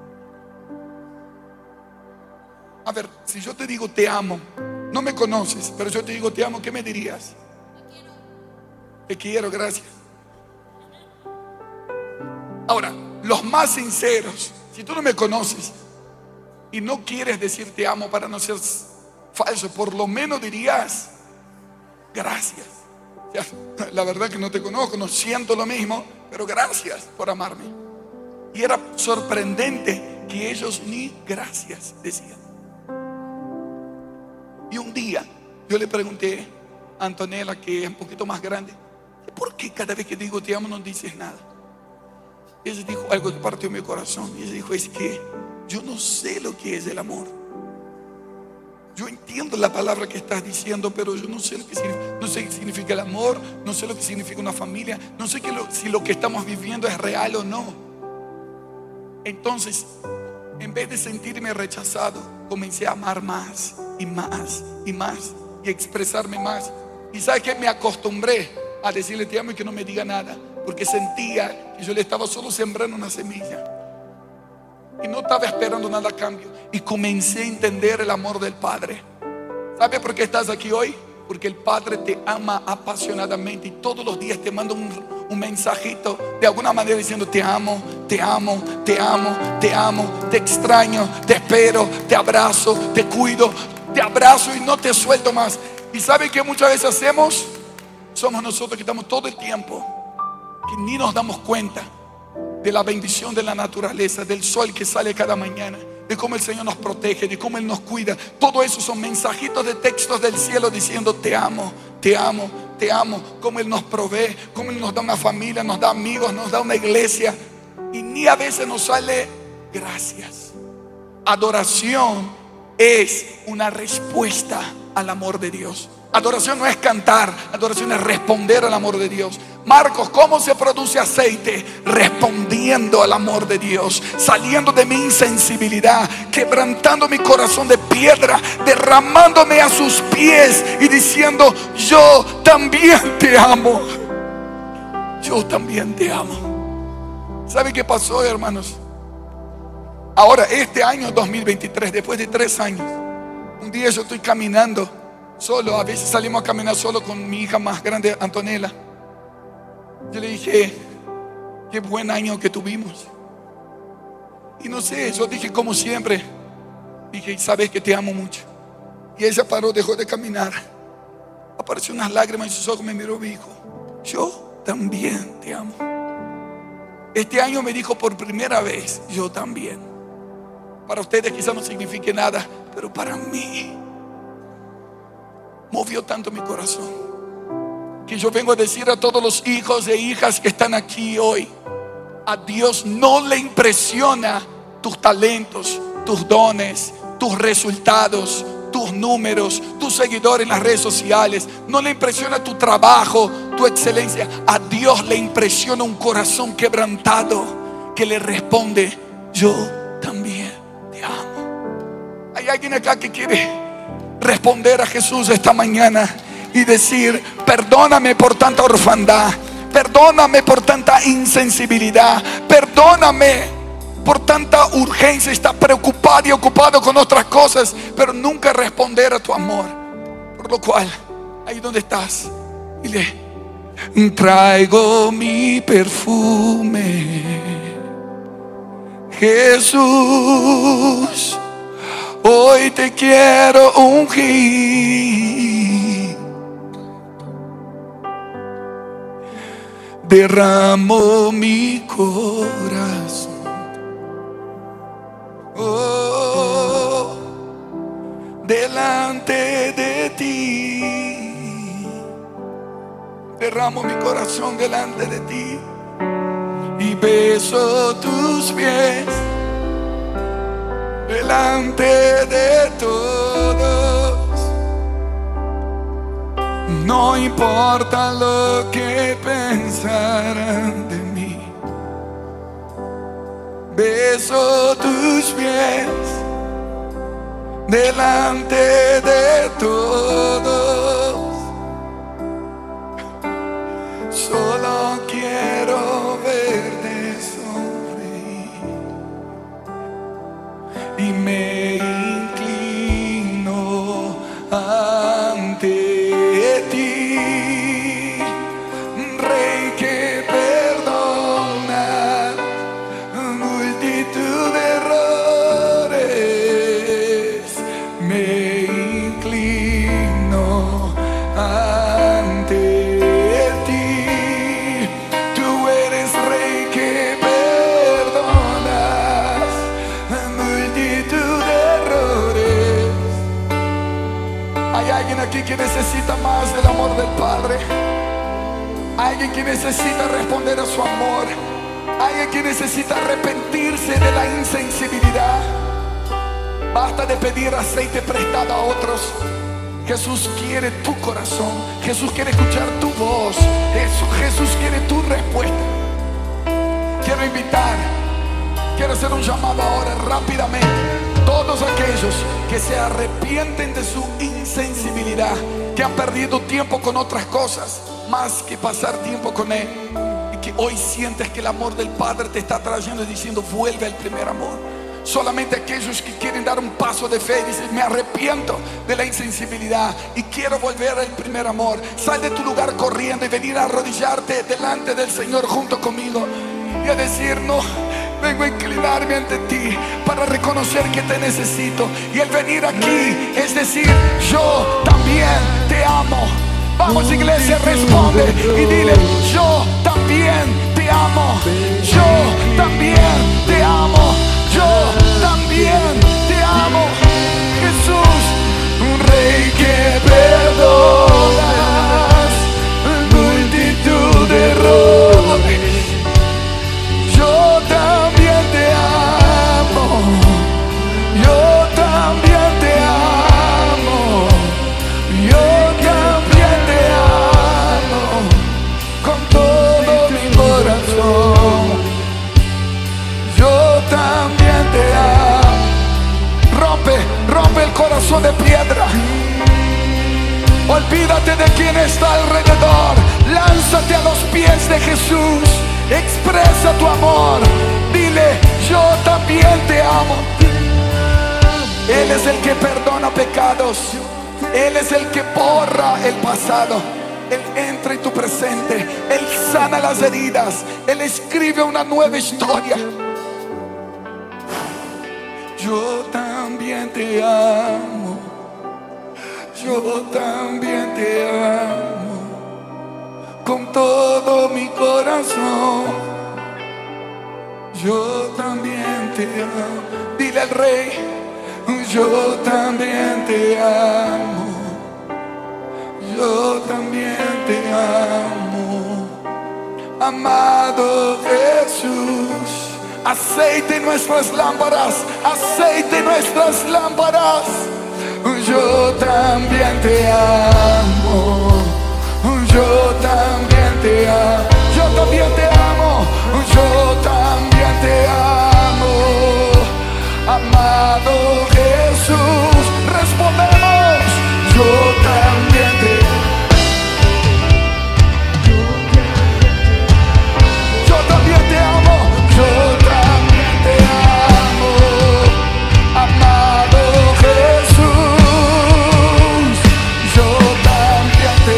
A ver, si yo te digo te amo, no me conoces, pero yo te digo te amo, ¿qué me dirías? Te quiero. Te quiero, gracias. Ahora, los más sinceros, si tú no me conoces y no quieres decir te amo para no ser falso, por lo menos dirías gracias. Ya, la verdad que no te conozco, no siento lo mismo, pero gracias por amarme. Y era sorprendente que ellos ni gracias decían. Y un día yo le pregunté a Antonella, que es un poquito más grande: ¿por qué cada vez que digo te amo no dices nada? Y ella dijo algo que partió mi corazón. Y ella dijo: es que yo no sé lo que es el amor. Yo entiendo la palabra que estás diciendo, pero yo no sé lo que significa, no sé qué significa el amor, no sé lo que significa una familia, no sé que lo, si lo que estamos viviendo es real o no. Entonces, en vez de sentirme rechazado, comencé a amar más y más y más y expresarme más. Y ¿sabes qué? Me acostumbré a decirle te amo y que no me diga nada, porque sentía que yo le estaba solo sembrando una semilla y no estaba esperando nada a cambio. Y comencé a entender el amor del Padre. ¿Sabes por qué estás aquí hoy? Porque el Padre te ama apasionadamente y todos los días te manda un, un mensajito de alguna manera diciendo te amo, te amo, te amo, te amo, te extraño, te espero, te abrazo, te cuido, te abrazo y no te suelto más. ¿Y sabes qué muchas veces hacemos? Somos nosotros que estamos todo el tiempo, que ni nos damos cuenta de la bendición de la naturaleza, del sol que sale cada mañana, de cómo el Señor nos protege, de cómo Él nos cuida. Todo eso son mensajitos de textos del cielo diciendo te amo, te amo, te amo. Cómo Él nos provee, cómo Él nos da una familia, nos da amigos, nos da una iglesia. Y ni a veces nos sale gracias. Adoración es una respuesta al amor de Dios. Adoración no es cantar, adoración es responder al amor de Dios. Marcos, ¿cómo se produce aceite? Respondiendo al amor de Dios, saliendo de mi insensibilidad, quebrantando mi corazón de piedra, derramándome a sus pies y diciendo yo también te amo. Yo también te amo. ¿Sabe qué pasó, hermanos? Ahora, este año dos mil veintitrés, después de tres años, un día yo estoy caminando solo. A veces salimos a caminar solo con mi hija más grande, Antonella. Yo le dije, qué buen año que tuvimos. Y no sé, yo dije como siempre, dije, sabes que te amo mucho. Y ella paró, dejó de caminar, apareció unas lágrimas en sus ojos, me miró y me dijo, yo también te amo. Este año me dijo por primera vez, yo también. Para ustedes quizás no signifique nada, pero para mí movió tanto mi corazón, que yo vengo a decir a todos los hijos e hijas que están aquí hoy: a Dios no le impresiona tus talentos, tus dones, tus resultados, tus números, tus seguidores en las redes sociales. No le impresiona tu trabajo, tu excelencia. A Dios le impresiona un corazón quebrantado que le responde, yo también te amo. Hay alguien acá que quiere responder a Jesús esta mañana y decir, perdóname por tanta orfandad, perdóname por tanta insensibilidad, perdóname por tanta urgencia, estar preocupado y ocupado con otras cosas, pero nunca responder a tu amor. Por lo cual, ahí donde estás, dile, traigo mi perfume, Jesús, hoy te quiero ungir. derramo mi corazón. Oh, delante de ti. Derramo mi corazón delante de ti. Y beso tus pies delante de todos. No importa lo que pensarán de mí. Beso tus pies delante de todos. Solo quiero verte sonreír y me inclino ante ti, Rey que perdona multitud de errores. Me inclino ante ti. Tú eres Rey que perdonas multitud de errores. Hay alguien aquí que necesita más del amor del Padre. Alguien que necesita responder a su amor. Alguien que necesita arrepentirse de la insensibilidad. Basta de pedir aceite prestado a otros. Jesús quiere tu corazón. Jesús quiere escuchar tu voz. Jesús, Jesús quiere tu respuesta. Quiero invitar, quiero hacer un llamado ahora rápidamente. Todos aquellos que se arrepienten de su insensibilidad, que han perdido tiempo con otras cosas más que pasar tiempo con Él, y que hoy sientes que el amor del Padre te está trayendo y diciendo: vuelve al primer amor. Solamente aquellos que quieren dar un paso de fe y dicen: me arrepiento de la insensibilidad y quiero volver al primer amor. Sal de tu lugar corriendo y venir a arrodillarte delante del Señor junto conmigo y a decir: no, vengo a inclinarme ante ti para reconocer que te necesito. Y el venir aquí es decir: yo también te amo. Vamos, iglesia, responde y dile: yo también te amo. Yo también te amo. Yo también te amo. Jesús, un Rey que perdonas multitud de errores. Yo también te amo. Yo también te amo. Yo también te amo con todo mi corazón. Yo también te amo. Rompe, rompe el corazón de piedra. Olvídate de quien está alrededor. Lánzate a los pies de Jesús. Expresa tu amor. Dile: yo también te amo. Él es el que perdona pecados. Él es el que borra el pasado. Él entra en tu presente. Él sana las heridas. Él escribe una nueva historia. Yo también te amo. Yo también te amo con todo mi corazón. Yo también te amo. Dile al Rey: yo también te amo. Yo también te amo. Amado Jesús, aceite nuestras lámparas, aceite nuestras lámparas. Yo también te amo. Yo también te amo. Yo también te amo. Yo también te amo. Amado Jesús, respondemos: yo también te amo. Yo también te amo. Yo también te amo. Amado Jesús, yo también te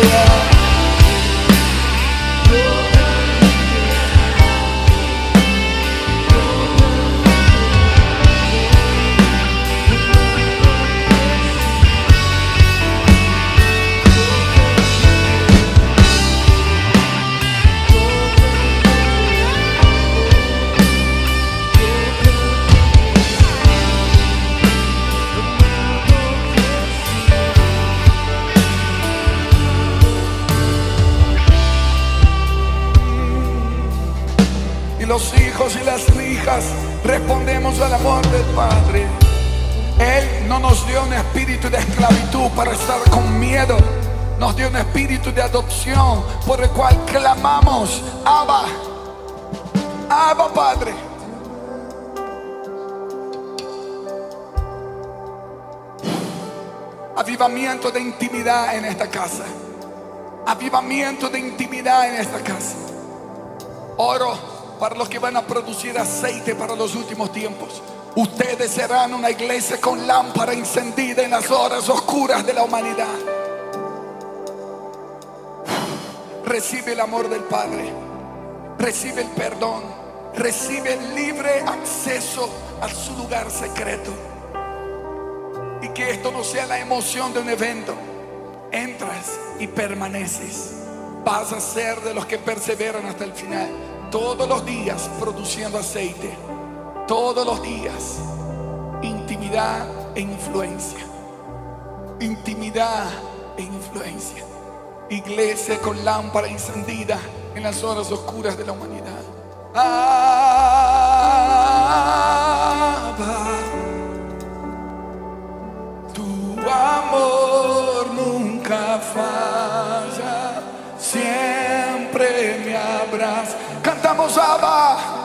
Y los hijos y las hijas respondemos al amor del Padre. Él no nos dio un espíritu de esclavitud para estar con miedo. Nos dio un espíritu de adopción por el cual clamamos: Abba, Abba Padre. Avivamiento de intimidad en esta casa. Avivamiento de intimidad en esta casa. Oro para los que van a producir aceite para los últimos tiempos. Ustedes serán una iglesia con lámpara encendida en las horas oscuras de la humanidad. Recibe el amor del Padre. Recibe el perdón. Recibe el libre acceso a su lugar secreto. Y que esto no sea la emoción de un evento. Entras y permaneces. Vas a ser de los que perseveran hasta el final. Todos los días produciendo aceite. Todos los días. Intimidad e influencia. Intimidad e influencia. Iglesia con lámpara encendida en las horas oscuras de la humanidad. Abba, tu amor nunca falla, siempre me abraza. Cantamos Abba.